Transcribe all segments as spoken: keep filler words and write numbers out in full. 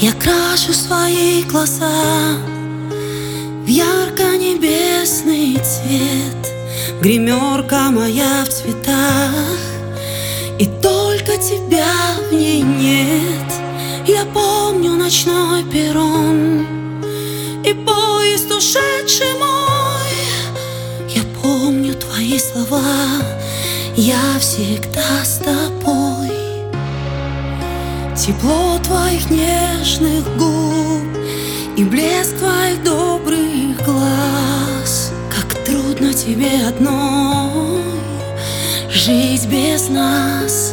Я крашу свои глаза в ярко-небесный цвет. Гримерка моя в цветах, и только тебя в ней нет. Я помню ночной перрон и поезд, ушедший мой. Я помню твои слова, я всегда с тобой. Тепло твоих нежных губ и блеск твоих добрых глаз. Как трудно тебе одной жить без нас.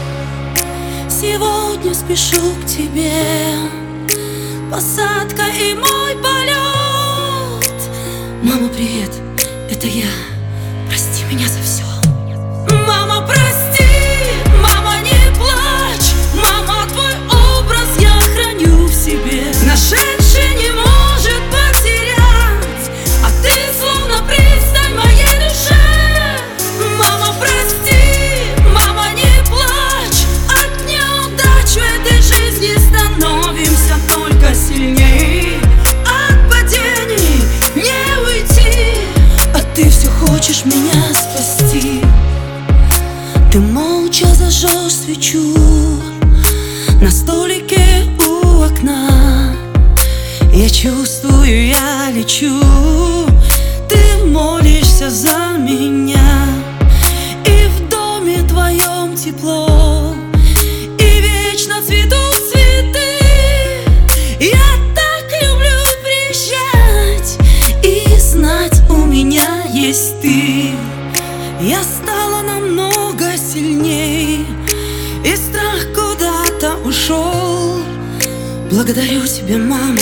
Сегодня спешу к тебе, посадка и мой полет. Мама, привет, это я, прости меня за все. Мама, прости, мама, не плачь. Мама, твой образ я храню в себе. Нашедший не может потерять, а ты словно пристань моей душе. Мама, прости, мама, не плачь. От неудач в этой жизни становимся только сильней. От падений не уйти, а ты все хочешь меня спасти. Ты молча зажжешь свечу на столике у окна. Я чувствую, я лечу. Ты молишься за меня, и в доме твоем тепло, и вечно цветут цветы. Я так люблю приезжать и знать, у меня есть ты. Я стала намного сильней, и страх куда-то ушел. Благодарю тебя, мама,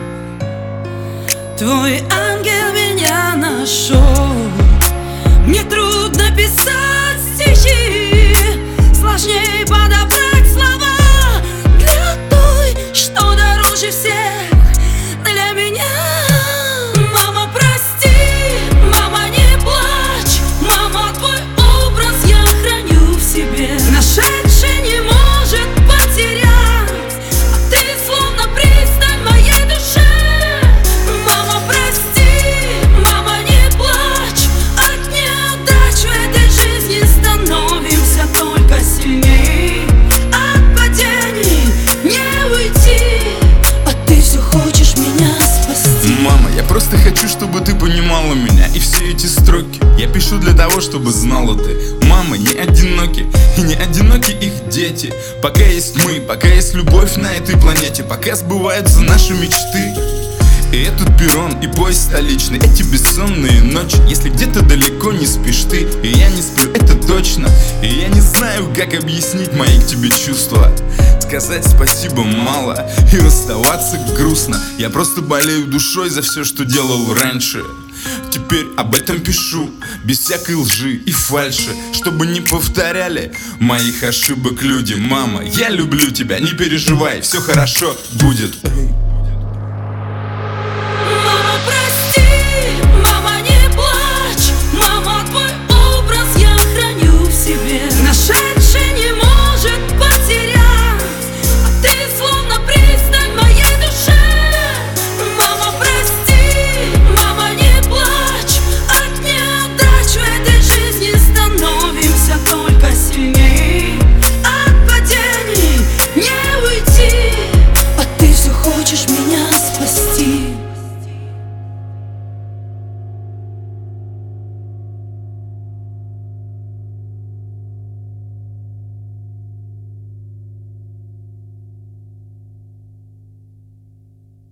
твой ангел меня нашел. Мне трудно писать стихи, сложнее подобрать слова для той, что дороже всех для меня. Мама, прости, мама, не плачь. Мама, твой образ я храню в себе. Нашедший не может потерять, а ты словно пристань моей душе. Мама, прости, мама, не плачь. От неудач в этой жизни становимся только сильней. От падений не уйти, а ты все хочешь меня спасти. Мама, я просто хочу, чтобы ты понимала меня. И все эти строки я пишу для того, чтобы знала ты. Мамы не одиноки, и не одиноки их дети. Пока есть мы, пока есть любовь на этой планете, пока сбываются наши мечты. И этот перрон, и поезд столичный, эти бессонные ночи. Если где-то далеко не спишь ты, и я не сплю, это точно. И я не знаю, как объяснить мои к тебе чувства. Сказать спасибо мало, и расставаться грустно. Я просто болею душой за все, что делал раньше. Теперь об этом пишу, без всякой лжи и фальши, чтобы не повторяли моих ошибок люди. Мама, я люблю тебя, не переживай, все хорошо будет.